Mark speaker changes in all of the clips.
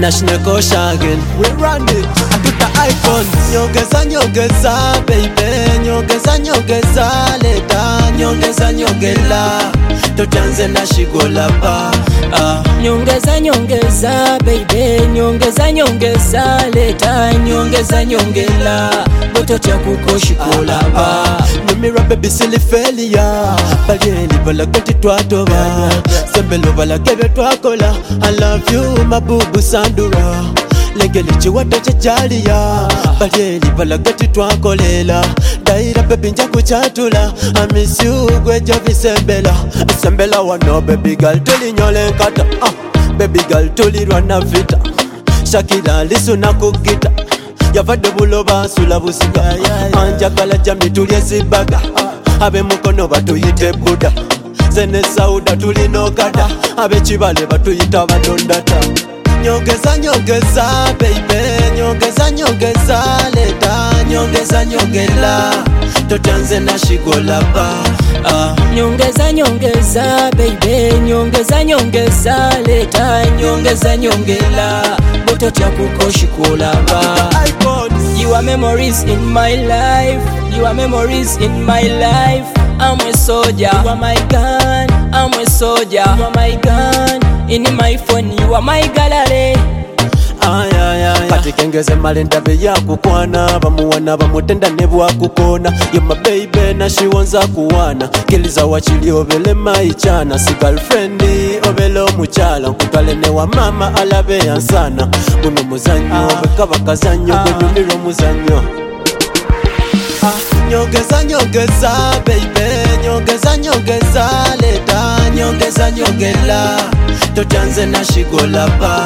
Speaker 1: National Koshagen, we run it. I put the iPhone. Nyongeza baby, nyongeza leta, nyongela. Totanze na shigola ba.
Speaker 2: Nyongeza baby, nyongeza leta, nyongela. Botocha kuko shikola ba.
Speaker 1: Numira baby silly failure. Balieli balagati twatoba. Sembelo balagebe twakola. I love you my boo Sandura. Legeli chiwata chachalia. Balieli balagati twakolela. Daira baby nja kuchatula. I miss you gwejo visembela. Sembela wano baby girl tuli nyole nkata. Baby girl tuli rwana vita. Shakira lisu na kugita. Yavade buloba nsula busiga. Anjagala jambi tulye zibaga. Abe mukono batuyite buda. Zene sauda tuli nokada. Abe chibale batuyita badondata. Nyongeza baby, nyongeza leta, nyongela. Totanze na shigola ba.
Speaker 2: Nyongeza baby, nyongeza leta, nyongela. Botocha kuko shikola ba. You are memories in my life. You are memories in my life. I'm a soldier. You are my gun. I'm a soldier. You are my gun. In my phone, you are my gallery.
Speaker 1: Kati kengeze malenda be ya kukwana. Bamuwana bamutenda nebwa kukona. You my baby na she wanza kuwana. Kiliza wachili obele maichana. Si girlfriendi obele omuchala. Nkutwale ne wa mama alabe yansana. Guno muzanyo bekaba kazanyo. Gwenumiro muzanyo. Nyongeza baby, nyongeza leta, nyongela. Totanze na shigola ba.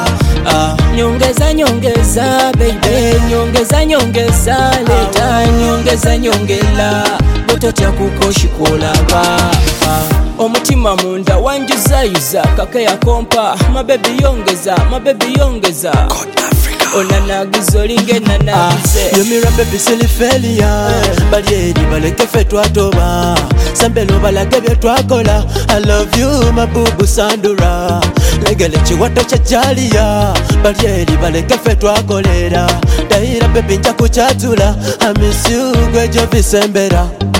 Speaker 2: Nyongeza baby, nyongeza leta, nyongela. Botocha kuko shikola ba. Omutima munda wanjuzayiza kaka ya kompa. My baby yongeza. Onanagizo linge nanagize.
Speaker 1: Yumira baby silly failure. Balieli baleke fe twatoba. Sambelo balagebe twakola. I love you my boo Sandura. Legele chiwata chachalia. Balieli baleke fe twakolera. Daira baby nja kuchatula. I miss you gwejo visembera.